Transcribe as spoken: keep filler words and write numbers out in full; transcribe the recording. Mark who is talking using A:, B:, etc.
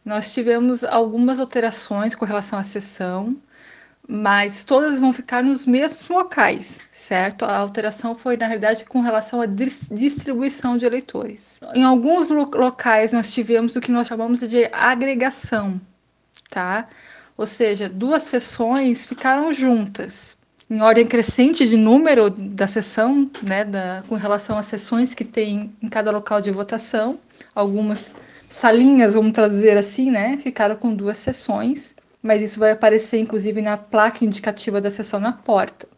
A: Nós tivemos algumas alterações com relação à sessão, mas todas vão ficar nos mesmos locais, certo? A alteração foi, na realidade, com relação à dis distribuição de eleitores. Em alguns lo locais, nós tivemos o que nós chamamos de agregação, tá? Ou seja, duas sessões ficaram juntas, em ordem crescente de número da sessão, né, da, com relação às sessões que tem em cada local de votação. Algumas salinhas, vamos traduzir assim, né, ficaram com duas sessões, mas isso vai aparecer inclusive na placa indicativa da sessão na porta.